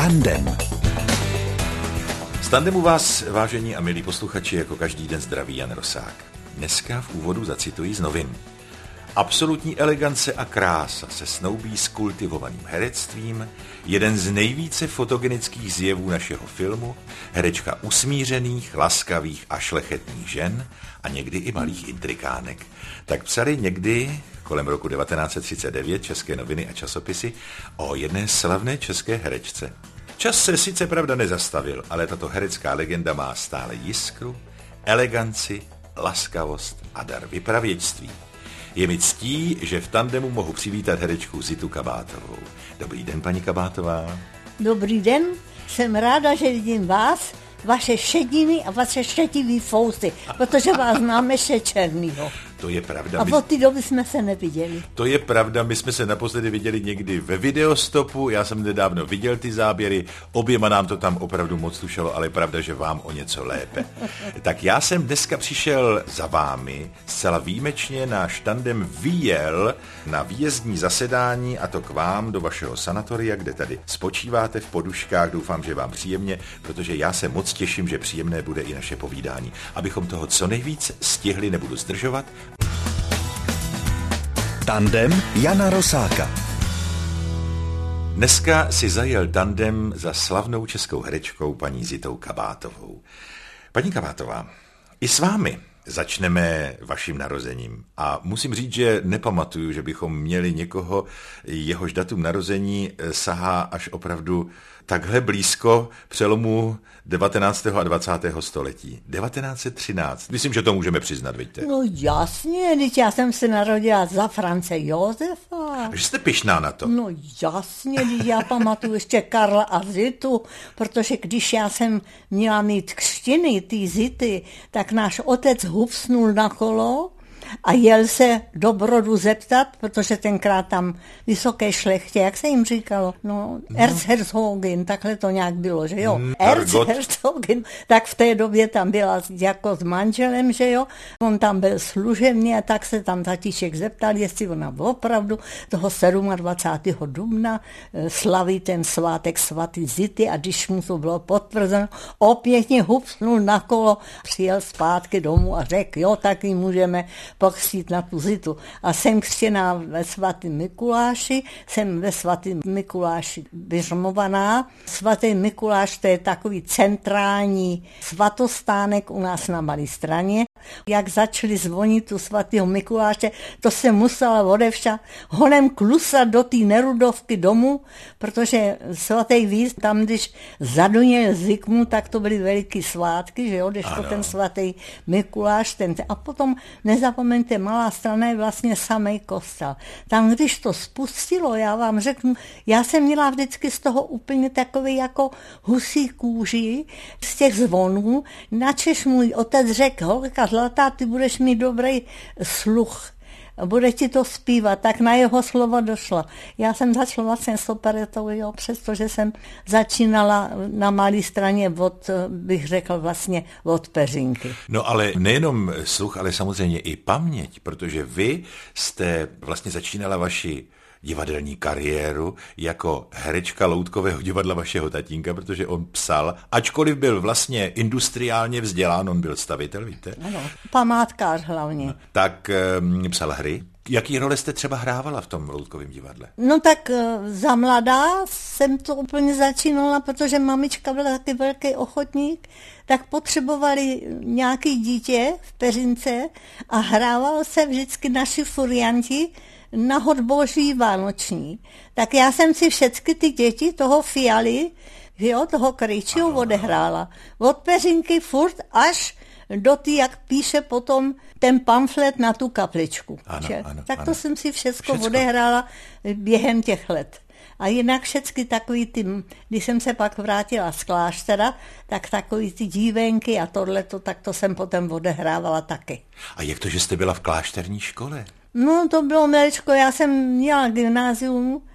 Tandem. Z Tandemu vás, vážení a milí posluchači, jako každý den zdraví Jan Rosák. Dneska v úvodu zacituji z novin. Absolutní elegance a krása se snoubí s kultivovaným herectvím, jeden z nejvíce fotogenických zjevů našeho filmu, herečka usmířených, laskavých a šlechetných žen a někdy i malých intrikánek. Tak psali někdy kolem roku 1939 české noviny a časopisy o jedné slavné české herečce. Čas se sice pravda nezastavil, ale tato herecká legenda má stále jiskru, eleganci, laskavost a dar vypravěčství. Je mi ctí, že v Tandemu mohu přivítat herečku Zitu Kabátovou. Dobrý den, paní Kabátová. Dobrý den, jsem ráda, že vidím vás, vaše šediny a vaše šetivý fousy, protože vás znám ještě černýho. To je pravda. A od té doby jsme se neviděli. To je pravda, my jsme se naposledy viděli někdy ve videostopu, já jsem nedávno viděl ty záběry, oběma nám to tam opravdu moc slušelo, ale je pravda, že vám o něco lépe. Tak já jsem dneska přišel za vámi, zcela výjimečně náš Tandem vyjel na výjezdní zasedání, a to k vám do vašeho sanatoria, kde tady spočíváte v poduškách, doufám, že vám příjemně, protože já se moc těším, že příjemné bude i naše povídání. Abychom toho co nejvíc stihli, nebudu zdržovat. Tandem Jana Rosáka. Dneska si zajel tandem za slavnou českou herečkou paní Zitou Kabátovou. Paní Kabátová, i s vámi začneme vaším narozením. A musím říct, že nepamatuju, že bychom měli někoho, jehož datum narození sahá až opravdu takhle blízko přelomu 19. a 20. století. 1913. Myslím, že to můžeme přiznat, vidíte. No jasně, teď já jsem se narodila za France Josefa. Že jste pyšná na to. No jasně, teď já pamatuju ještě Karla a Zitu, protože když já jsem měla mít křtiny, ty Zity, tak náš otec hupsnul na kolo a jel se do Brodu zeptat, protože tenkrát tam vysoké šlechtě, jak se jim říkalo, Erzherzogin, takhle to nějak bylo, že jo? Erzherzogin, tak v té době tam byla jako s manželem, že jo? On tam byl služebně a tak se tam tatíček zeptal, jestli ona opravdu toho 27. dubna slaví ten svátek svatý Zity a když mu to bylo potvrzeno, opětně hupsnul na kolo, přijel zpátky domů a řekl, jo, tak ji můžeme pokřtít na tu Zitu. A jsem křtěná ve svatém Mikuláši, jsem ve svatém Mikuláši vyřmovaná. Svatý Mikuláš, to je takový centrální svatostánek u nás na Malé Straně. Jak začali zvonit tu svatého Mikuláše, to se musela odevšat honem klusat do té Nerudovky domů, protože svatý Vít, tam když zaduněl Zikmu, tak to byly veliký svátky, že jo, když to ten svatý Mikuláš, a potom nezapomeňte, Malá Strana je vlastně samej kostel. Tam, když to spustilo, já vám řeknu, já jsem měla vždycky z toho úplně takový jako husí kůži z těch zvonů, načež můj otec řekl, holka zlatá, ty budeš mít dobrý sluch, bude ti to zpívat, tak na jeho slova došlo. Já jsem začala vlastně s operetou, jo, přestože jsem začínala na Malé Straně bych řekl vlastně od Peřinky. No ale nejenom sluch, ale samozřejmě i paměť, protože vy jste vlastně začínala vaši divadelní kariéru jako herečka loutkového divadla vašeho tatínka, protože on psal, ačkoliv byl vlastně industriálně vzdělán, on byl stavitel, víte? Ano, památkář hlavně. No, tak psal hry. Jaký role jste třeba hrávala v tom loutkovém divadle? No tak za mladá jsem to úplně začínala, protože mamička byla taky velký ochotník, tak potřebovali nějaký dítě v Peřince a hrával se vždycky naši furianti na Hodboží vánoční. Tak já jsem si všechny ty děti toho Fialy, jo, toho Krejčího odehrála. Od Peřinky furt až do ty, jak píše potom ten pamflet na tu kapličku. Tak to jsem si všecko odehrála během těch let. A jinak všechny takový ty, když jsem se pak vrátila z kláštera, tak takový ty dívenky a tohleto, tak to jsem potom odehrávala taky. A jak to, že jste byla v klášterní škole? No to bylo maličko, já jsem měla gymnázium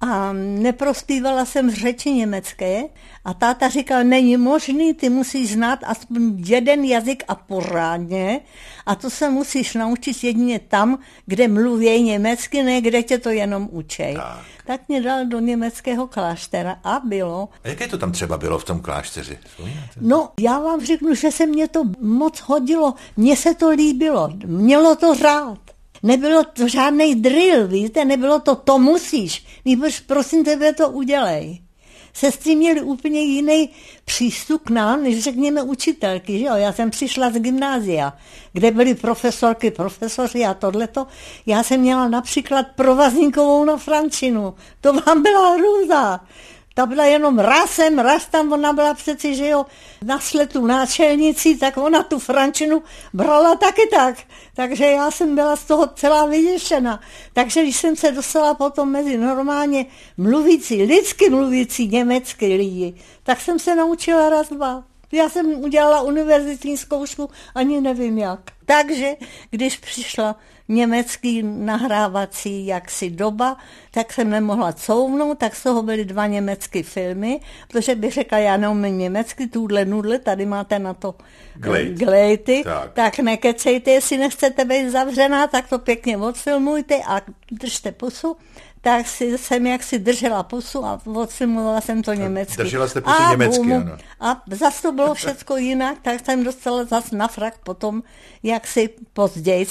a neprospívala jsem v řeči německé a táta říkal, není možný, ty musíš znát aspoň jeden jazyk a pořádně a to se musíš naučit jedině tam, kde mluví německy, ne kde tě to jenom učej. Tak mě dal do německého kláštera a bylo. A jaké to tam třeba bylo v tom klášteři? No, já vám řeknu, že se mně to moc hodilo, mně se to líbilo, mělo to řád. Nebylo to žádnej drill, víte, nebylo to musíš, nebož prosím tebe to udělej. Sestry měly úplně jiný přístup k nám, než řekněme učitelky, že jo. Já jsem přišla z gymnázia, kde byly profesoři a tohleto. Já jsem měla například provazníkovou na frančinu. To vám byla hrůza. Ta byla jenom raz tam, ona byla přeci, že jo, na sletu náčelnicí, tak ona tu frančinu brala taky tak. Takže já jsem byla z toho celá vyděšena. Takže když jsem se dostala potom mezi normálně mluvící, lidsky mluvící německy lidi, tak jsem se naučila raz, dva. Já jsem udělala univerzitní zkoušku, ani nevím jak. Takže když přišla německý nahrávací jaksi doba, tak jsem nemohla couvnout, tak z toho byly 2 německé filmy, protože bych řekla, já neumím německy, tuhle nudle, tady máte na to glejty, tak nekecejte, jestli nechcete být zavřená, tak to pěkně odfilmujte a držte pusu. Tak jsem jaksi držela pusu a odfilmovala jsem to německy. Držela jste pusu německy, ano. A zase to bylo všecko jinak, tak jsem dostala zase na frak potom jaksi později.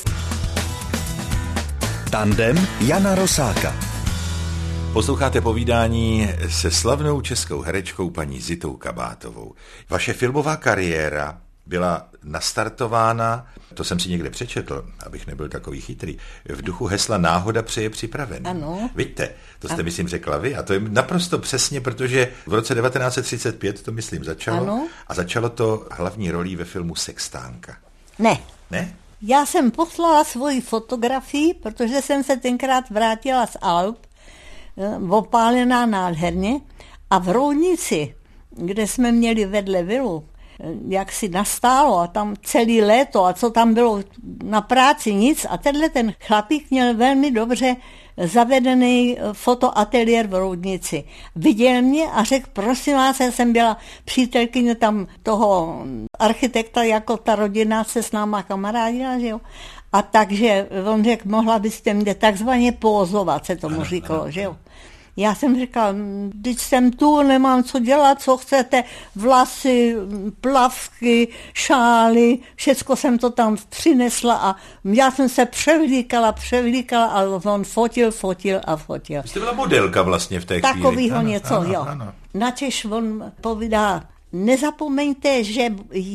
Tandem Jana Rosáka. Posloucháte povídání se slavnou českou herečkou paní Zitou Kabátovou. Vaše filmová kariéra byla nastartována, to jsem si někde přečetl, abych nebyl takový chytrý, v duchu hesla náhoda přeje připravený. Ano. Vidíte, to jste myslím řekla vy a to je naprosto přesně, protože v roce 1935 to myslím začalo. Ano. A začalo to hlavní rolí ve filmu Sextánka. Ne? Já jsem poslala svoji fotografii, protože jsem se tenkrát vrátila z Alp, opálená nádherně, a v Roudnici, kde jsme měli vedle vilu, jak si nastálo a tam celý léto a co tam bylo na práci, nic. A tenhle ten chlapík měl velmi dobře zavedený fotoateliér v Roudnici. Viděl mě a řekl, prosím vás, já jsem byla přítelkyně tam toho architekta, jako ta rodina se s náma kamarádila, že jo. A takže on řekl, mohla byste mě takzvaně pózovat, se tomu říkalo, že jo. Já jsem říkala, když jsem tu, nemám co dělat, co chcete, vlasy, plavky, šály, všecko jsem to tam přinesla a já jsem se převlíkala, ale on fotil. Jste byla modelka vlastně v té chvíli. Takovýho něco, jo. Načež on povídá, nezapomeňte, že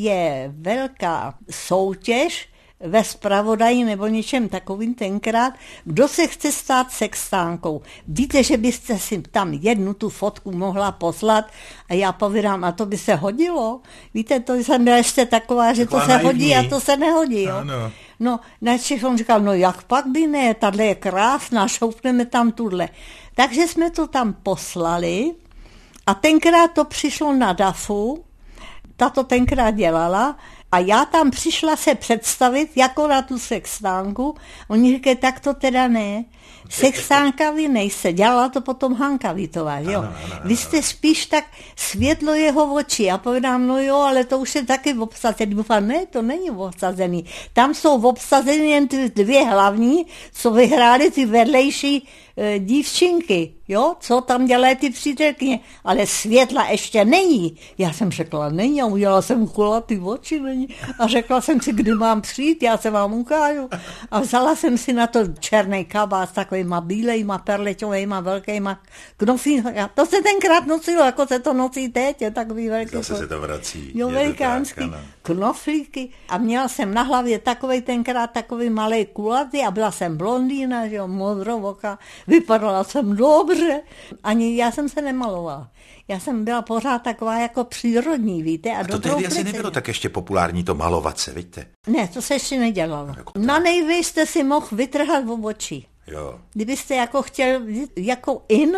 je velká soutěž ve zpravodaji nebo něčem takovým tenkrát, kdo se chce stát sextánkou. Víte, že byste si tam jednu tu fotku mohla poslat a já povídám, a to by se hodilo? Víte, to jsem byla ještě taková, že to se hodí a to se nehodí. Jo? No, načež on říkal, no jak pak by ne, tahle je krásná, šoupneme tam tuhle. Takže jsme to tam poslali a tenkrát to přišlo na DAFu, ta to tenkrát dělala, a já tam přišla se představit jako na tu sextánku. Oni říkají, tak to teda ne. Sextánka vy nejste. Dělala to potom Hanka Vítová, jo. Vy jste spíš tak světlo jeho očí. Já povedám, no jo, ale to už je taky obsazený. Doufám, ne, to není obsazený. Tam jsou obsazený jen ty 2 hlavní, co vyhrály ty vedlejší dívčinky, jo, co tam dělají ty přítelkyně, ale světla ještě není. Já jsem řekla, není, a udělala jsem kulatý oči, není. A řekla jsem si, kdy mám přijít, já se vám ukážu. A vzala jsem si na to černý kabát s takovýma bílejma, perleťovejma, velkýma knoflíkama. To se tenkrát nosilo, jako se to nosí teď, je takový velký. Zase se to vrací. Jo, velikánský knoflíky. A měla jsem na hlavě takový malej kulatý a byla jsem blondýna, že jo, modrovoka. Vypadala jsem dobře, ani já jsem se nemalovala. Já jsem byla pořád taková jako přírodní, víte. A to tehdy asi nebylo tak ještě populární to malovat se, víte? Ne, to se ještě nedělalo. Na nejvíc jste si mohl vytrhat v oči. Jo. Kdybyste jako chtěl jako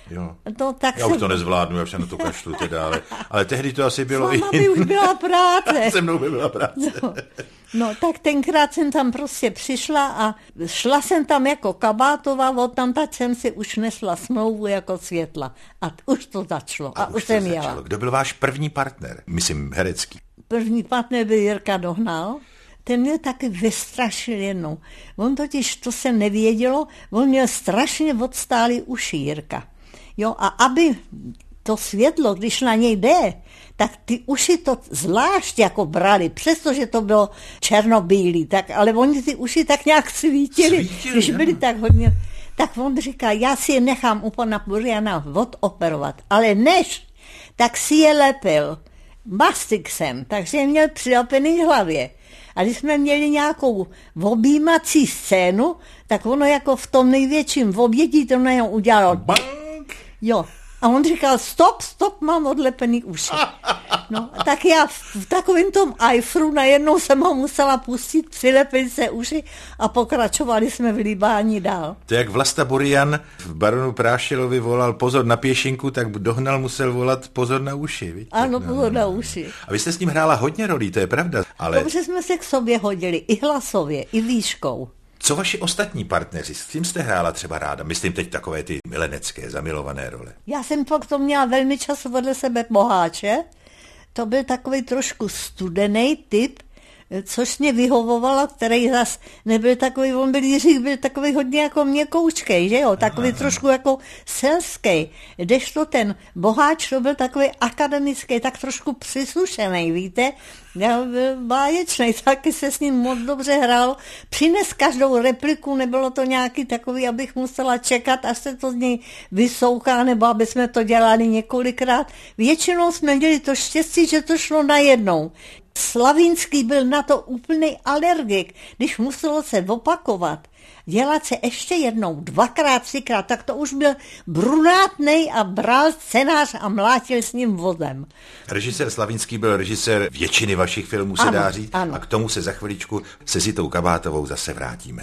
Jo. No, tak Já už to nezvládnu, já už se na to kašlu teda, ale tehdy to asi bylo i... by už byla práce. Se mnou by byla práce. No, tak tenkrát jsem tam prostě přišla a šla jsem tam jako Kabátová, odtamtať jsem si už nesla smlouvu jako Světla. A už to začalo. A už jsem jela. Kdo byl váš první partner? Myslím, herecký. První partner byl Jirka Dohnal. Ten mě taky vystrašil jednou. On totiž, to se nevědělo, on měl strašně odstálý uši, Jirka. Jo, a aby to světlo, když na něj jde, tak ty uši to zvlášť jako brali, přestože to bylo černobílý, tak, ale oni ty uši tak nějak svítili když byli tak hodně. Tak on říká, já si je nechám u pana Buriana odoperovat, ale než, tak si je lepil Mastixem, takže je měl přilepený hlavě. A když jsme měli nějakou objímací scénu, tak ono jako v tom největším obětí to na něj udělalo. Bank! Jo. A on říkal, stop, mám odlepený uši. No, tak já v takovém tom ajfru najednou jsem ho musela pustit, přilepit se uši a pokračovali jsme v líbání dál. To jak Vlasta Burian v Baronu Prášilovi volal pozor na pěšinku, tak Dohnal musel volat pozor na uši. Víte? Ano, pozor na uši. A vy jste s ním hrála hodně rolí, to je pravda. Ale... Dobře jsme se k sobě hodili, i hlasově, i výškou. Co vaši ostatní partneři, s kým jste hrála třeba ráda? Myslím teď takové ty milenecké, zamilované role. Já jsem pak to měla velmi často vedle sebe Boháče. To byl takový trošku studený typ, což mě vyhovovalo, který zas nebyl takový, on byl Jiřík, byl takový hodně jako měkoučkej, že jo, takový trošku jako selský. Kdežto ten Boháč, to byl takový akademický, tak trošku přisušený, víte, já byl báječnej, taky se s ním moc dobře hrál, přines každou repliku, nebylo to nějaký takový, abych musela čekat, až se to z něj vysouká, nebo aby jsme to dělali několikrát. Většinou jsme měli to štěstí, že to šlo najednou. Slavínský byl na to úplný alergik, když muselo se opakovat, dělat se ještě jednou, dvakrát, třikrát, tak to už byl brunátnej a bral scénář a mlátil s ním vozem. Režisér Slavínský byl režisér většiny vašich filmů, se dá říct, ano. A k tomu se za chviličku se Zitou Kabátovou zase vrátíme.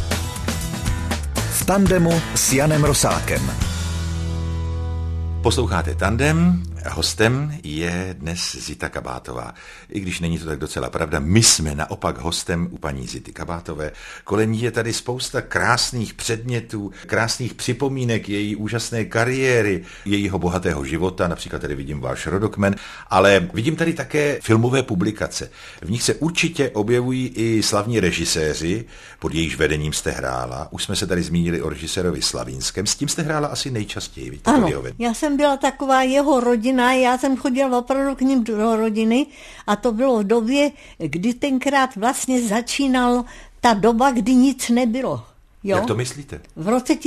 V tandemu s Janem Rosákem. Posloucháte Tandem, hostem je dnes Zita Kabátová. I když není to tak docela pravda, my jsme naopak hostem u paní Zity Kabátové. Kolem ní je tady spousta krásných předmětů, krásných připomínek její úžasné kariéry, jejího bohatého života, například tady vidím váš rodokmen, ale vidím tady také filmové publikace. V nich se určitě objevují i slavní režiséři, pod jejíž vedením jste hrála. Už jsme se tady zmínili o režisérovi Slavínském, s tím jste hrála asi nejčastěji. Víte, ano, já jsem byla taková jeho rodina, já jsem chodila opravdu k ním do rodiny a to bylo v době, kdy tenkrát vlastně začínal ta doba, kdy nic nebylo. Jo? Jak to myslíte? V roce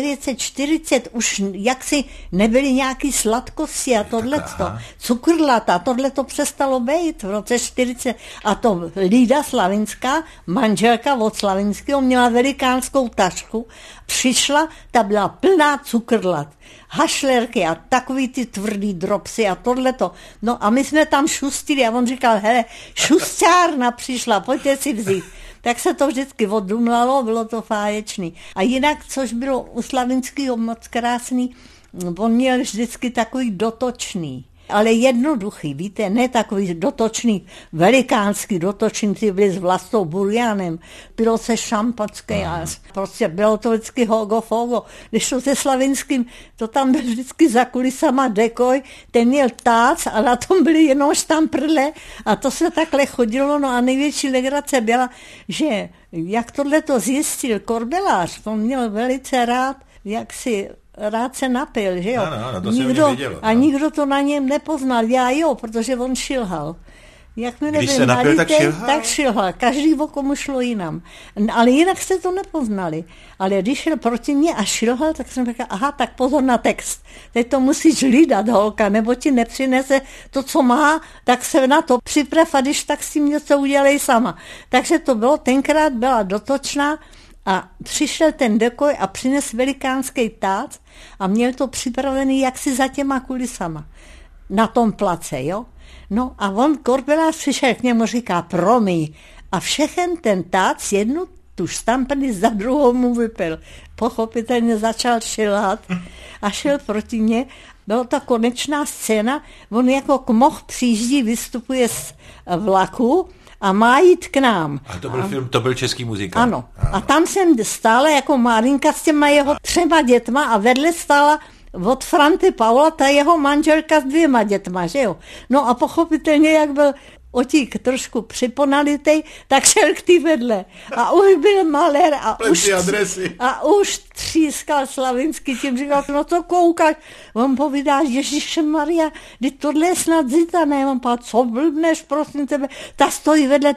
1940 už jaksi nebyly nějaký sladkosti a tohleto. Cukrlata, tohleto přestalo být v roce 40. A to Lída Slavinská, manželka od Slavinského, měla velikánskou tašku. Přišla, ta byla plná cukrlat. Hašlerky a takový ty tvrdý dropsy a tohleto. No a my jsme tam šustili a on říkal, hele, šusťárna přišla, pojďte si vzít. Tak se to vždycky oddumlalo, bylo to fáječný. A jinak, což bylo u Slavinského moc krásný, on měl vždycky takový dotočný, ale jednoduchý, víte, ne takový dotočný, velikánský dotočný, ty byly s Vlastou Burianem, bylo se šampačské a prostě bylo to vždycky hogo-fogo. Když to se Slavinským, to tam byl vždycky za kulisama dekoj, ten měl tác a na tom byly jenom štamprle a to se takhle chodilo, no a největší legrace byla, že jak tohleto zjistil Korbelář, on měl velice rád, jak si rád se napil, že jo? Ano, to nikdo, vidělo, a nikdo to na něm nepoznal, já jo, protože on šilhal. Když se napil, tak šilhal. Každý oko mu šlo jinam. Ale jinak jste to nepoznali. Ale když šel proti mě a šilhal, tak jsem řekla, aha, tak pozor na text. Teď to musíš hlídat, holka, nebo ti nepřinese to, co má, tak se na to připrav a když tak s tím něco udělej sama. Takže to bylo, tenkrát byla dotočná a přišel ten dekoj a přines velikánský tác a měl to připravený jaksi za těma kulisama. Na tom place, jo? No a on, Korbelář, přišel k němu, říká, promiň. A všechen ten tác, jednu tu štampany, za druhou mu vypil. Pochopitelně začal šilhat a šel proti mně. Byla to konečná scéna, on jako kmoch přijíždí, vystupuje z vlaku a má jít k nám. A to byl film, to byl český muzikant. Ano. A tam jsem stála jako Márinka s těma jeho 3 dětma a vedle stála od Franty Paula ta jeho manželka s 2 dětma, že jo. No a pochopitelně, jak byl otík trošku připonalitej, tak šel k tý vedle. A už byl malér a už třískal Slavinský tím, říkal, no to koukáš. On povídá, Ježišmarja, teď tohle je snad Zita, ne? On povedal, co blbneš, prosím tebe, ta stojí vedle,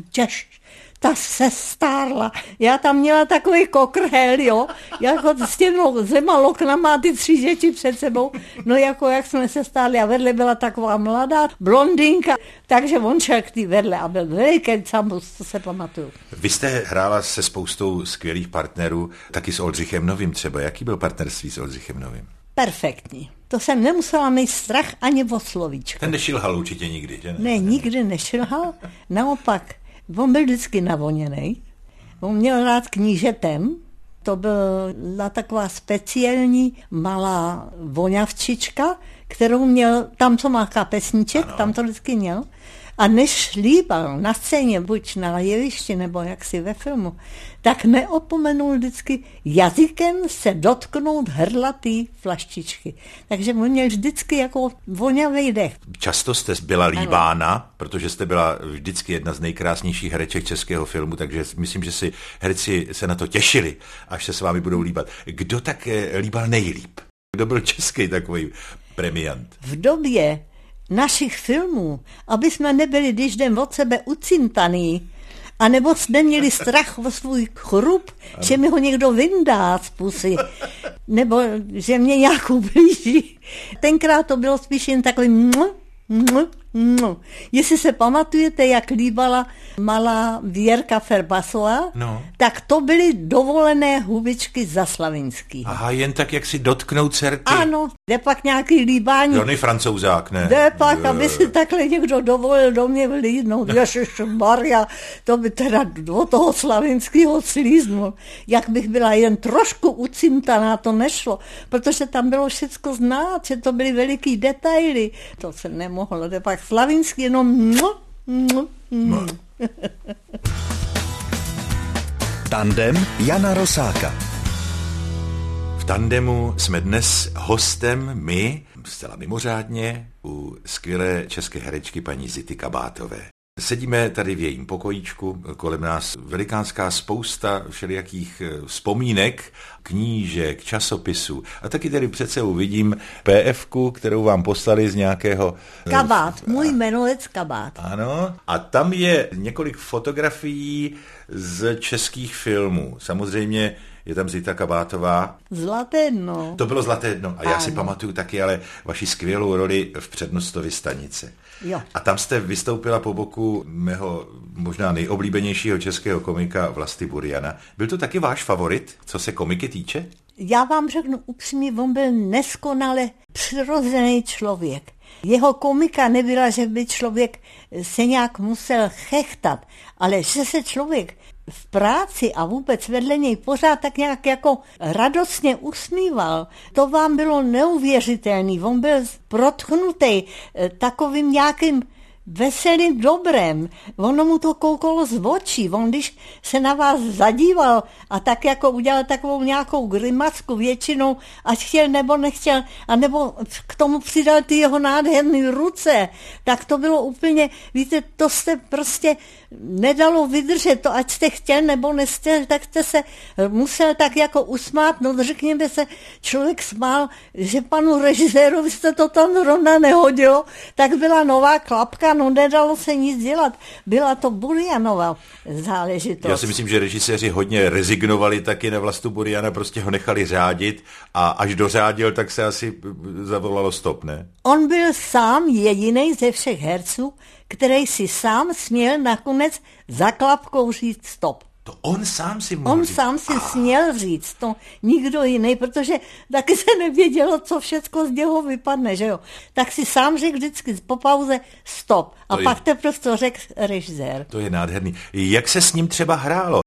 ta se stárla. Já tam měla takový kokrhel, jo, jako s těma loknama a ty 3 děti před sebou, no jako jak jsme se stárli a vedle byla taková mladá blondýnka, takže on šel k tý vedle a byl veliký camus, to se pamatuju. Vy jste hrála se spoustou skvělých partnerů, taky s Oldřichem Novým třeba. Jaký byl partnerství s Oldřichem Novým? Perfektní. To jsem nemusela mít strach ani o slovíčko. Ten nešilhal určitě nikdy, že ne? Ne, nikdy nešilhal, naopak. On byl vždycky navoněnej. On měl rád knížetem. To byla taková speciální malá voňavčička, kterou měl, tam co má kapesníček, ano. Tam to vždycky měl. A než líbal na scéně, buď na jevišti, nebo jaksi ve filmu, tak neopomenul vždycky jazykem se dotknout hrdla té flaštičky. Takže on měl vždycky jako vonavý dech. Často jste byla líbána, protože jste byla vždycky jedna z nejkrásnějších hereček českého filmu, takže myslím, že si herci se na to těšili, až se s vámi budou líbat. Kdo tak líbal nejlíp? Kdo byl český takový premiant? V době našich filmů, aby jsme nebyli, když jdem od sebe ucintaný, anebo jsme měli strach o svůj chrup, že mi ho někdo vyndá z pusy, nebo že mě nějak ublíží. Tenkrát to bylo spíš jen takový Jestli se pamatujete, jak líbala malá Věrka Ferbasová, tak to byly dovolené hubičky za Slavinský. Aha, jen tak, jak si dotknout dcerky. Ano, jde pak nějaký líbání. Žádný Francouzák, ne? Jde pak, aby si takhle někdo dovolil do mě vlídnout. Ježišmarja, to by teda do toho Slavinského slíznul. Jak bych byla jen trošku ucimtaná, to nešlo, protože tam bylo všecko znát, že to byly veliký detaily. To se nemohlo, jde pak Slavinský jenom Tandem Jana Rosáka. V tandemu jsme dnes hostem my, zcela mimořádně, u skvělé české herečky paní Zity Kabátové. Sedíme tady v jejím pokojíčku, kolem nás velikánská spousta všelijakých vzpomínek, knížek, časopisů. A taky tady před sebou vidím PF-ku, kterou vám poslali z nějakého... Kabát, můj jmenovec Kabát. Ano, a tam je několik fotografií z českých filmů. Samozřejmě je tam Zita Kabátová. Zlaté dno. To bylo Zlaté dno. A já si pamatuju taky ale vaši skvělou roli v Přednostově stanice. Jo. A tam jste vystoupila po boku mého možná nejoblíbenějšího českého komika Vlasty Buriana. Byl to taky váš favorit, co se komiky týče? Já vám řeknu upřímně, on byl neskonale přirozený člověk. Jeho komika nebyla, že by člověk se nějak musel chechtat, ale že se člověk v práci a vůbec vedle něj pořád tak nějak jako radostně usmíval. To vám bylo neuvěřitelný. On byl protchnutý takovým nějakým veselým dobrem. Ono mu to koukalo z očí. On když se na vás zadíval a tak jako udělal takovou nějakou grimasku většinou, ať chtěl nebo nechtěl, anebo k tomu přidal ty jeho nádherné ruce, tak to bylo úplně, víte, to jste prostě nedalo vydržet. To ať jste chtěl nebo nechtěl, tak jste se musel tak jako usmát. No řekněme se, člověk smál, že panu režisérovi jste to tam zrovna nehodilo, tak byla nová klapka, no nedalo se nic dělat. Byla to Burianova záležitost. Já si myslím, že režiséři hodně rezignovali taky na Vlastu Buriana, prostě ho nechali řádit a až dořádil, tak se asi zavolalo stop, ne? On byl sám jedinej ze všech herců, který si sám směl nakonec za klapkou říct stop. To on sám si mohl On sám si směl říct, to nikdo jiný, protože taky se nevědělo, co všecko z něho vypadne, že jo. Tak si sám řekl vždycky po pauze stop. A pak teprve to řekl režisér. To je nádherný. Jak se s ním třeba hrálo?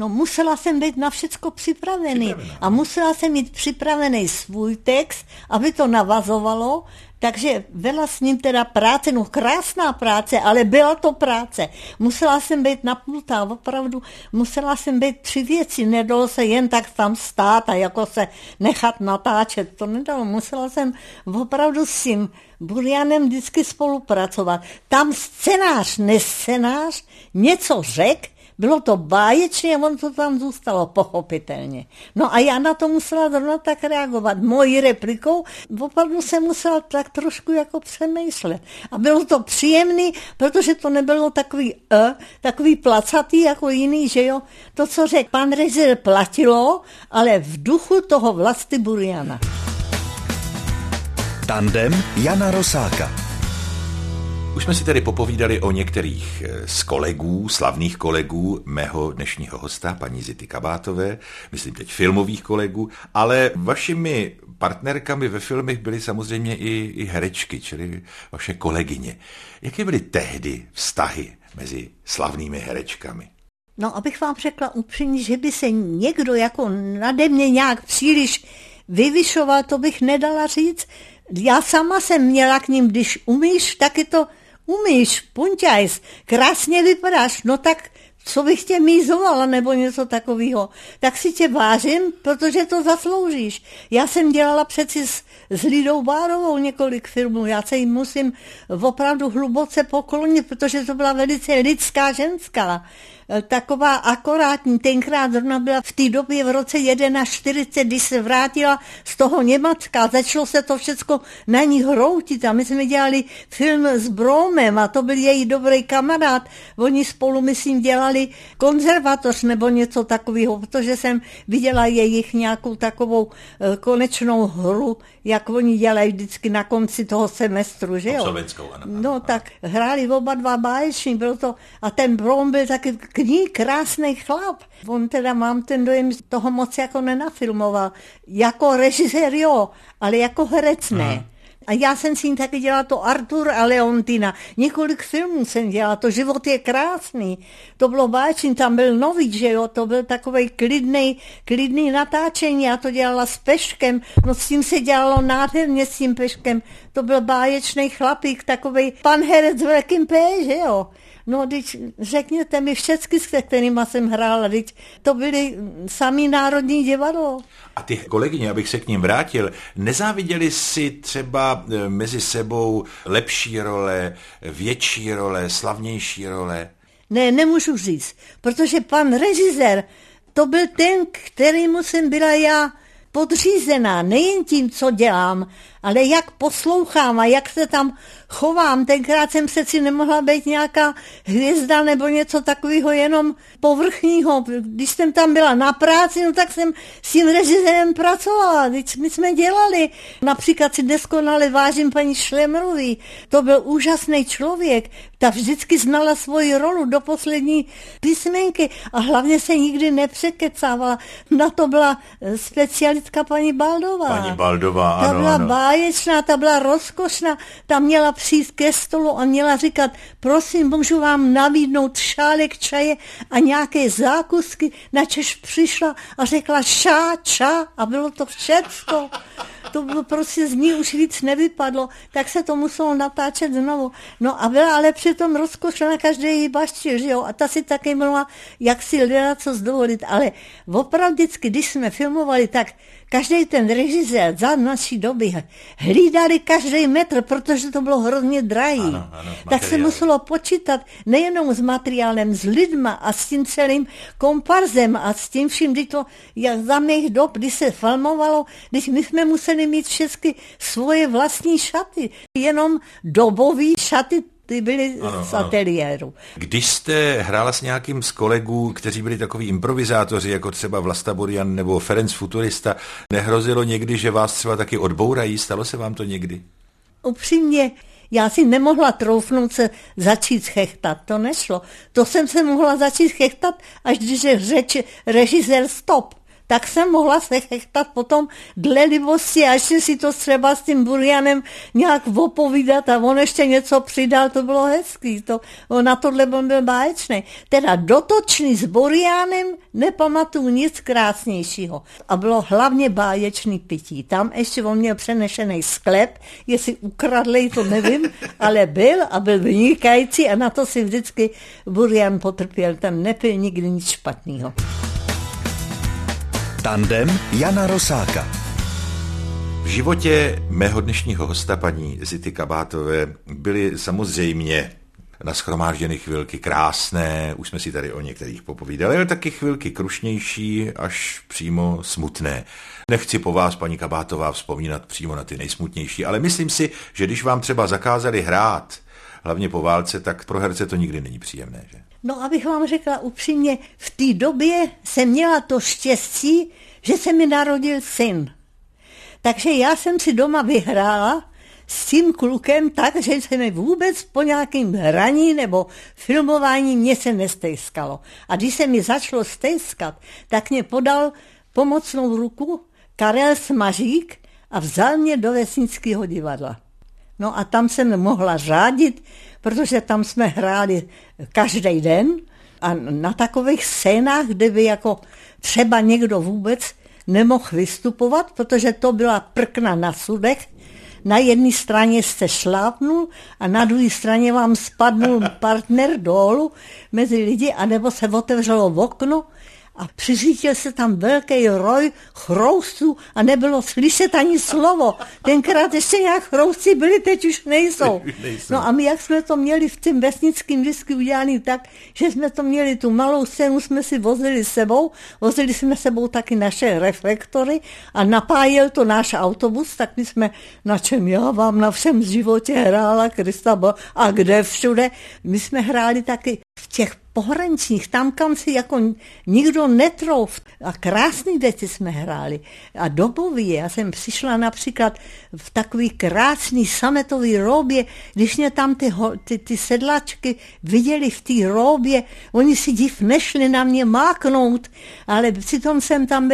No musela jsem být na všecko připravený a musela jsem mít připravený svůj text, aby to navazovalo, takže vedla s ním teda práce, no krásná práce, ale byla to práce. Musela jsem být napnutá, opravdu musela jsem být při věci, nedalo se jen tak tam stát a jako se nechat natáčet, to nedalo, musela jsem opravdu s tím Burianem vždycky spolupracovat. Tam scénář, nescénář, něco řekl, bylo to báječné a on to tam zůstalo, pochopitelně. No a já na to musela zrovna tak reagovat. Mojí replikou opravdu jsem musela tak trošku jako přemýšlet. A bylo to příjemný, protože to nebylo takový placatý jako jiný, že jo. To, co řekl pan režisér, platilo, ale v duchu toho Vlasty Buriana. Tandem Jana Rosáka. Už jsme si tady popovídali o některých z kolegů, slavných kolegů mého dnešního hosta, paní Zity Kabátové, myslím teď filmových kolegů, ale vašimi partnerkami ve filmech byly samozřejmě i herečky, čili vaše kolegyně. Jaké byly tehdy vztahy mezi slavnými herečkami? No, abych vám řekla upřímně, že by se někdo jako nade mě nějak příliš vyvyšoval, to bych nedala říct. Já sama jsem měla k ním, když umíš, taky to umíš, punťajs, krásně vypadáš, no tak co bych tě mízovala nebo něco takového, tak si tě vážím, protože to zasloužíš. Já jsem dělala přeci s Lidou Bárovou několik filmů, já se jim musím opravdu hluboce poklonit, protože to byla velice lidská ženská, taková akorátní, tenkrát zrovna byla v té době v roce 41, když se vrátila z toho Německa, začalo se to všecko na ní hroutit a my jsme dělali film s Bromem a to byl její dobrý kamarád, oni spolu, myslím, dělali konzervatoř nebo něco takového, protože jsem viděla jejich nějakou takovou konečnou hru, jak oni dělají vždycky na konci toho semestru, že jo? Absolventskou, ano. No tak hráli oba dva báječní, bylo to, a ten Brom byl taky krásný chlap. On teda, mám ten dojem, toho moc jako nenafilmoval. Jako režisér jo, ale jako herec ne. A já jsem si jim taky dělala to Artur a Leontina. Několik filmů jsem dělala, to Život je krásný. To bylo báječný, tam byl Novič, že jo, to byl takovej klidný natáčení. Já to dělala s Peškem, no s tím se dělalo nádherně s tím Peškem. To byl báječný chlapík, takovej pan herec s velkým P, že jo. No, teď řekněte mi všecky, s kterýma jsem hrála, teď to byly samý Národní divadlo. A ty kolegyně, abych se k ním vrátil, nezáviděli si třeba mezi sebou lepší role, větší role, slavnější role? Ne, nemůžu říct, protože pan režisér, to byl ten, kterýmu jsem byla já podřízená, nejen tím, co dělám, ale jak poslouchám a jak se tam chovám. Tenkrát jsem přeci nemohla být nějaká hvězda nebo něco takového jenom povrchního. Když jsem tam byla na práci, no tak jsem s tím režisérem pracovala. My jsme dělali. Například si neskonale vážím paní Šlemrový. To byl úžasný člověk. Ta vždycky znala svoji rolu do poslední písmenky a hlavně se nikdy nepřekecávala. Na to byla specialistka paní Baldová. Paní Baldová, ano. Ta byla báječná, ta byla rozkošná. Ta měla přijít ke stolu a měla říkat, prosím, můžu vám nabídnout šálek čaje a nějaké zákusky, načež přišla a řekla ča a bylo to všecko. To bylo prostě z ní už víc nevypadlo, tak se to muselo natáčet znovu. No a byla ale přitom rozkošná každý její baštil, že jo, a ta si taky mohla, jak si lidé co zdovolit, ale opravdu, když jsme filmovali, tak každý ten režisér za naší doby hlídali každý metr, protože to bylo hrozně drahý. Ano, tak se muselo počítat nejenom s materiálem, s lidma a s tím celým komparzem a s tím vším, kdy to za mých dob, kdy se filmovalo, když my jsme museli mít všechny svoje vlastní šaty, jenom dobový šaty, ty byly z ateliéru. Když jste hrála s nějakým z kolegů, kteří byli takový improvizátoři, jako třeba Vlasta Burian nebo Ferenc Futurista, nehrozilo někdy, že vás třeba taky odbourají? Stalo se vám to někdy? Upřímně, já si nemohla troufnout se začít chechtat, to nešlo. To jsem se mohla začít chechtat, až když je režisér stop. tak jsem mohla se chechtat potom dle libosti a ještě si to třeba s tím Burianem nějak opovídat a on ještě něco přidal, to bylo hezký. Na tohle byl báječný. Teda dotočný s Burianem nepamatuju nic krásnějšího. A bylo hlavně báječný pití. Tam ještě on měl přenešený sklep, jestli ukradlej, to nevím, ale byl vynikající a na to si vždycky Burian potrpěl. Ten nepil nikdy nic špatného. Tandem Jana Rosáka. V životě mého dnešního hosta, paní Zity Kabátové, byly samozřejmě nashromážděny chvilky krásné, už jsme si tady o některých popovídali, ale taky chvilky krušnější, až přímo smutné. Nechci po vás, paní Kabátová, vzpomínat přímo na ty nejsmutnější, ale myslím si, že když vám třeba zakázali hrát, hlavně po válce, tak pro herce to nikdy není příjemné, že? No, abych vám řekla upřímně, v té době jsem měla to štěstí, že se mi narodil syn. Takže já jsem si doma vyhrála s tím klukem tak, že se mi vůbec po nějakým hraní nebo filmování mě se nestejskalo. A když se mi začalo stejskat, tak mě podal pomocnou ruku Karel Smařík a vzal mě do Vesnického divadla. No a tam jsem mohla řádit, protože tam jsme hráli každý den a na takových scénách, kde by jako třeba někdo vůbec nemohl vystupovat, protože to byla prkna na sudech. Na jedné straně jste šlápnul a na druhé straně vám spadnul partner dolů mezi lidi, anebo se otevřelo okno a přiřítil se tam velký roj chroustů a nebylo slyšet ani slovo. Tenkrát ještě nějak chroustí byli, teď už nejsou. No a my, jak jsme to měli v tím vesnickém vždycky udělaný tak, že jsme to měli tu malou scénu, jsme si vozili jsme sebou taky naše reflektory a napájel to náš autobus, tak my jsme, na čem já vám na všem životě hrála, Krista a kde všude. My jsme hráli taky v těch pohraničních, tam, kam si jako nikdo netrouf. A krásný věci jsme hráli. A dobově, já jsem přišla například v takový krásný sametový róbě, když mě tam ty sedlačky viděli v té róbě, oni si div nešli na mě máknout, ale přitom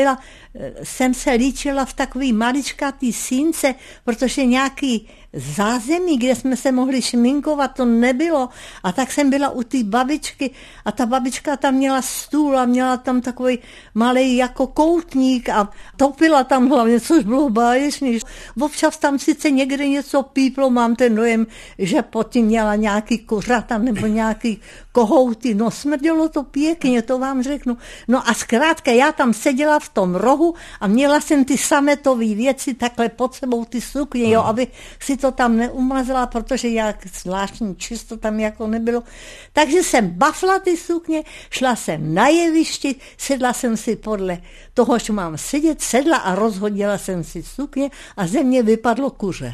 jsem se líčila v takový maličkatý sínce, protože nějaký zázemí, kde jsme se mohli šminkovat, to nebylo. A tak jsem byla u té babičky a ta babička tam měla stůl a měla tam takový malý jako koutník a topila tam hlavně, což bylo báječný. Občas tam sice někde něco píplo, mám ten dojem, že pod tím měla nějaký kořata nebo nějaký kohouty. No smrdělo to pěkně, to vám řeknu. No a zkrátka já tam seděla v tom rohu a měla jsem ty sametové věci takhle pod sebou, ty sukně, jo, aby si to tam neumazala, protože jak zvláštní čisto tam jako nebylo. Takže jsem bafla ty sukně, šla jsem na jevišti, sedla jsem si podle toho, že mám sedět, sedla a rozhodila jsem si sukně a ze mě vypadlo kuře.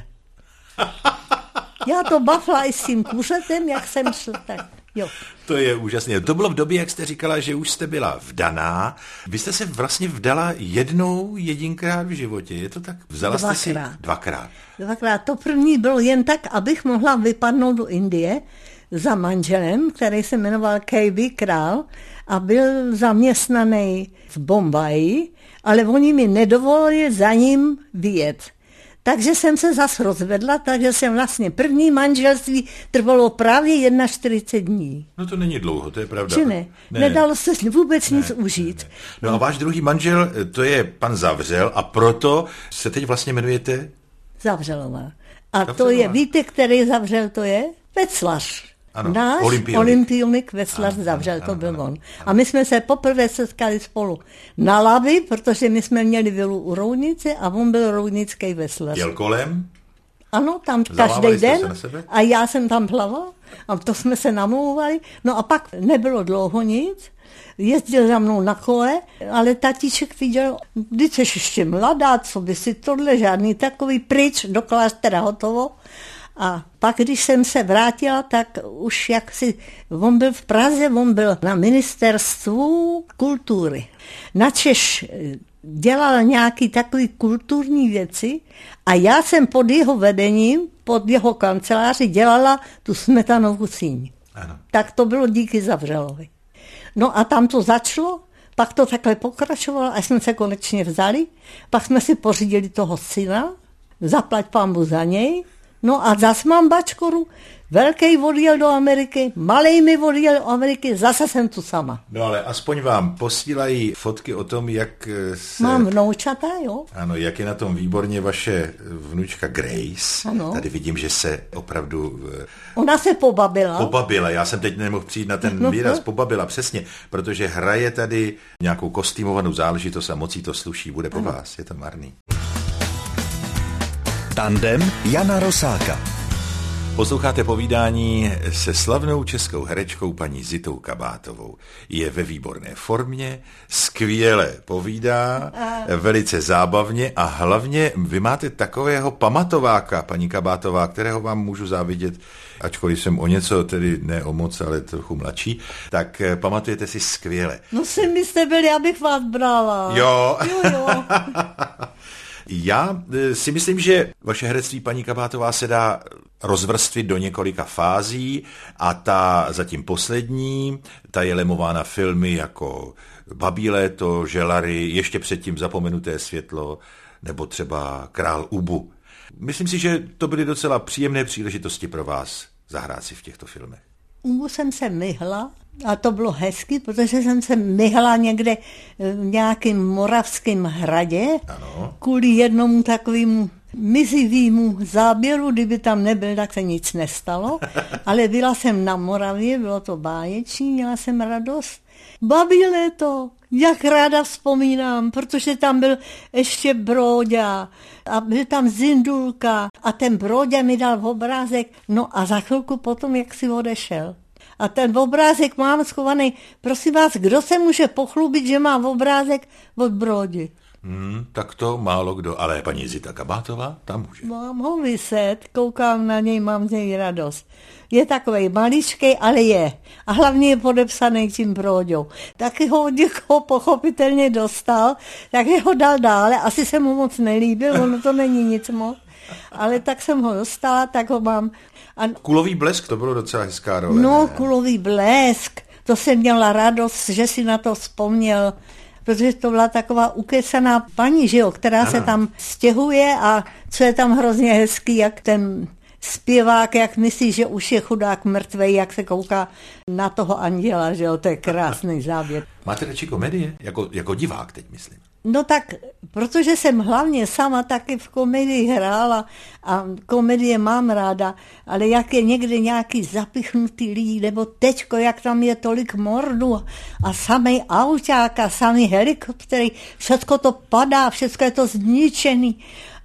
Já to bafla i s tím kuřetem, jak jsem šla, tak jo. To je úžasné. To bylo v době, jak jste říkala, že už jste byla vdaná. Vy jste se vlastně vdala jedinkrát v životě. Je to tak? Vzala jste si dvakrát. To první bylo jen tak, abych mohla vypadnout do Indie za manželem, který se jmenoval K.B. Král a byl zaměstnaný v Bombaji, ale oni mi nedovolili za ním vyjet. Takže jsem se zas rozvedla, takže jsem vlastně první manželství trvalo právě 41 dní. No to není dlouho, to je pravda. Či ne? Nedalo se vůbec nic užít. No a váš druhý manžel, to je pan Zavřel a proto se teď vlastně jmenujete? Zavřelová. A to je, víte, který Zavřel to je? Veclař. Ano, náš olympionik Veslař Zavřel, to byl on. A my jsme se poprvé setkali spolu na Labi, protože my jsme měli vilu u Roudnice a on byl roudnický veslař. Jel kolem? Ano, tam každý den a já jsem tam plavala a to jsme se namlouvali. No a pak nebylo dlouho nic, jezdil za mnou na kole, ale tatíček viděl, když jsi ještě mladá, co by si tohle, žádný takový pryč, do kláštera hotovo. A pak, když jsem se vrátila, tak už on byl v Praze, on byl na ministerstvu kultury. Načež dělal nějaký takový kulturní věci a já jsem pod jeho vedením, pod jeho kanceláři dělala tu Smetanovu síň. Ano. Tak to bylo díky Zavřelovi. No a tam to začalo, Pak to takhle pokračovalo, až jsme se konečně vzali. Pak jsme si pořídili toho syna, zaplať pánbu za něj. No a zas mám bačkoru, velký odjel do Ameriky, malej mi odjel do Ameriky, zase jsem tu sama. No ale aspoň vám posílají fotky o tom, jak se... Mám vnoučata, jo. Ano, jak je na tom výborně vaše vnučka Grace. Ano. Tady vidím, že se opravdu... Ona se pobabila. Pobabila, já jsem teď nemohl přijít na ten výraz, pobabila, přesně, protože hraje tady nějakou kostýmovanou záležitost a moc jí to sluší, bude po vás, je to marný. Tandem Jana Rosáka. Posloucháte povídání se slavnou českou herečkou paní Zitou Kabátovou. Je ve výborné formě, skvěle povídá, velice zábavně a hlavně vy máte takového pamatováka, paní Kabátová, kterého vám můžu závidět, ačkoliv jsem o něco, tedy ne o moc, ale trochu mladší, tak pamatujete si skvěle. No sem byste byli, abych vás brala. Jo. Jo. Já si myslím, že vaše herectví, paní Kabátová, se dá rozvrstvit do několika fází a ta zatím poslední, ta je lemována filmy jako Babí léto, Želary, ještě předtím Zapomenuté světlo nebo třeba Král Ubu. Myslím si, že to byly docela příjemné příležitosti pro vás zahrát si v těchto filmech. Ubu jsem se myhla a to bylo hezky, protože jsem se myhla někde v nějakém moravském hradě. Ano. Kvůli jednomu takovému mizivému záběru, kdyby tam nebyl, tak se nic nestalo. Ale byla jsem na Moravě, bylo to báječný, měla jsem radost. Babí léto, jak ráda vzpomínám, protože tam byl ještě Bróďa a byl tam Zindulka a ten Bróďa mi dal obrázek, no a za chvilku potom, jak si odešel. A ten obrázek mám schovaný. Prosím vás, kdo se může pochlubit, že má obrázek od Bródy? Tak to málo kdo, ale paní Zita Kabátová, tam může. Mám ho vyset, koukám na něj, mám z něj radost. Je takovej maličkej, ale je. A hlavně je podepsaný tím Bróďou. Taky ho od někoho pochopitelně dostal, tak ho dal dále. Asi se mu moc nelíbil, ono to není nic moc. Ale tak jsem ho dostala, tak ho mám. A... Kulový blesk, to bylo docela hezká role. No, ne? Kulový blesk, to jsem měla radost, že si na to vzpomněl, protože to byla taková ukesaná paní, že jo, která se tam stěhuje a co je tam hrozně hezký, jak ten zpěvák, jak myslí, že už je chudák mrtvej, jak se kouká na toho anděla, že jo, to je krásný záběr. Máte radši komedie? Jako divák teď myslím. No tak, protože jsem hlavně sama taky v komedii hrála a komedie mám ráda, ale jak je někde nějaký zapichnutý lidi, nebo teďko, jak tam je tolik mordů a samej auták a samý helikoptery, všecko to padá, všecko je to zničený.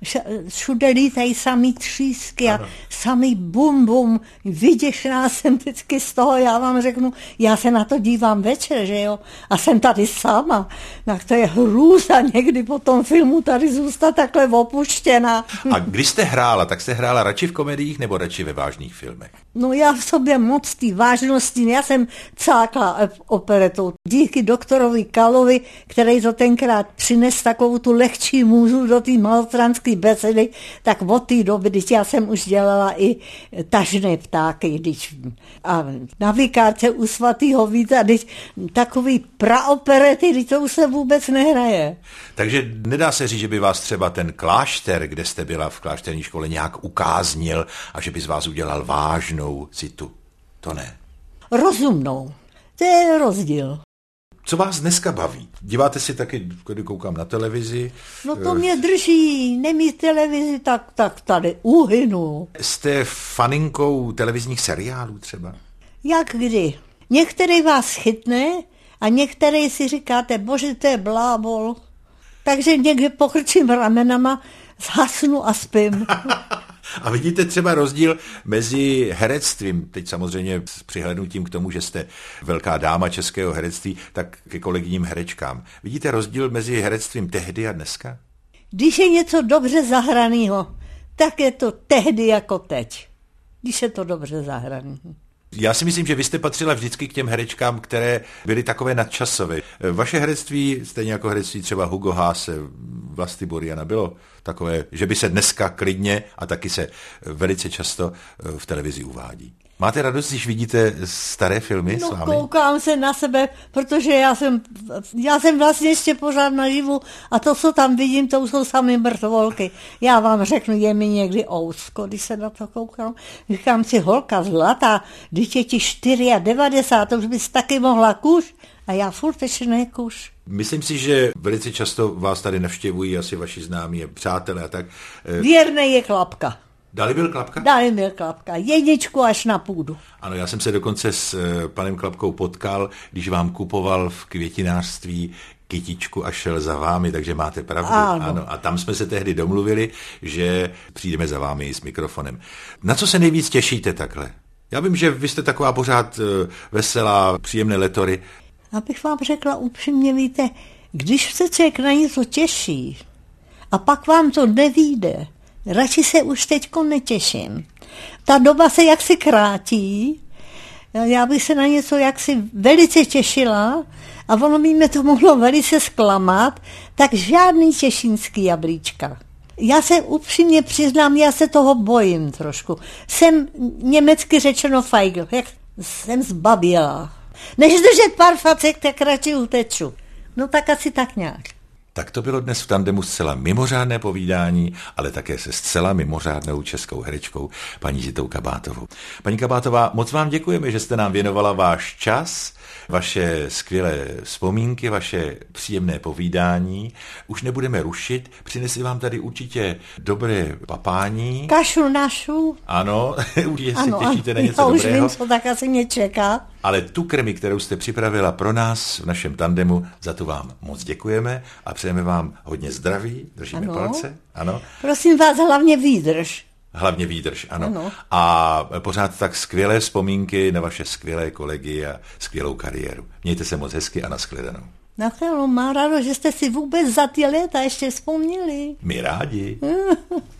Všude lítají samý třísky a samý bum, vyděšená jsem vždycky z toho, já vám řeknu, já se na to dívám večer, že jo, a jsem tady sama, tak to je hrůza někdy po tom filmu tady zůstat takhle opuštěná. A když jste hrála, tak jste hrála radši v komediích nebo radši ve vážných filmech? No já v sobě moc té vážnosti, já jsem cákla operetou. Díky doktorovi Kalovi, který to tenkrát přines takovou tu lehčí můzu do té malostranské besedy, tak od té doby, když já jsem už dělala i tažné ptáky, a na Vikárce u svatýho Víta, když takový praoperety, když to už se vůbec nehraje. Takže nedá se říct, že by vás třeba ten klášter, kde jste byla v klášterní škole, nějak ukáznil a že by z vás udělal vážnou Zitu. To ne. Rozumnou. To je rozdíl. Co vás dneska baví? Díváte si taky, když koukám na televizi? No to mě drží, nemít televizi, tak tady uhynu. Jste faninkou televizních seriálů třeba? Jak kdy. Některý vás chytne a některý si říkáte, bože, to je blábol. Takže někdy pochrčím ramenama, zhasnu a spím. A vidíte třeba rozdíl mezi herectvím, teď samozřejmě s přihlédnutím k tomu, že jste velká dáma českého herectví, tak ke kolegyním herečkám. Vidíte rozdíl mezi herectvím tehdy a dneska? Když je něco dobře zahranýho, tak je to tehdy jako teď. Když je to dobře zahraný. Já si myslím, že vy jste patřila vždycky k těm herečkám, které byly takové nadčasové. Vaše herectví, stejně jako herectví třeba Hugo Haase, Vlasty Buriana, bylo takové, že by se dneska klidně a taky se velice často v televizi uvádí. Máte radost, když vidíte staré filmy s vámi? Koukám se na sebe, protože já jsem vlastně ještě pořád naživu a to, co tam vidím, to jsou samé mrtvolky. Já vám řeknu, je mi někdy ousko, když se na to koukám. Říkám si, holka zlatá, když je ti 94, to už bys taky mohla kuš. A já furt ještě nekuš. Myslím si, že velice často vás tady navštěvují asi vaši známí, přátelé a tak. Věrnej je Klapka. Dalibor Klapka? Dalibor Klapka, jedničku až na půdu. Ano, já jsem se dokonce s panem Klapkou potkal, když vám kupoval v květinářství kytičku a šel za vámi, takže máte pravdu. Ano. A tam jsme se tehdy domluvili, že přijdeme za vámi s mikrofonem. Na co se nejvíc těšíte takhle? Já vím, že vy jste taková pořád veselá, příjemné letory. Abych vám řekla upřímně, víte, když se člověk na něco těší a pak vám to nevyjde, radši se už teďko netěším. Ta doba se jaksi krátí, já bych se na něco jaksi velice těšila a ono by mě to mohlo velice zklamat, tak žádný těšínský jablíčka. Já se upřímně přiznám, já se toho bojím trošku. Jsem německy řečeno feigl, jak jsem zbabělá. Než držet pár facek, tak radši uteču. No tak asi tak nějak. Tak to bylo dnes v tandemu zcela mimořádné povídání, ale také se zcela mimořádnou českou herečkou, paní Zitou Kabátovou. Paní Kabátová, moc vám děkujeme, že jste nám věnovala váš čas, vaše skvělé vzpomínky, vaše příjemné povídání. Už nebudeme rušit, přinesli vám tady určitě dobré papání. Kašu našu. Ano, určitě se těšíte na něco dobrého. Už vím, co tak asi mě čeká. Ale tu krmi, kterou jste připravila pro nás v našem tandemu, za to vám moc děkujeme a přejeme vám hodně zdraví, držíme palce. Ano. Prosím vás, hlavně výdrž. Hlavně výdrž, ano. A pořád tak skvělé vzpomínky na vaše skvělé kolegy a skvělou kariéru. Mějte se moc hezky a nashledanou. Má rádo, že jste si vůbec za ty léta ještě vzpomněli. My rádi.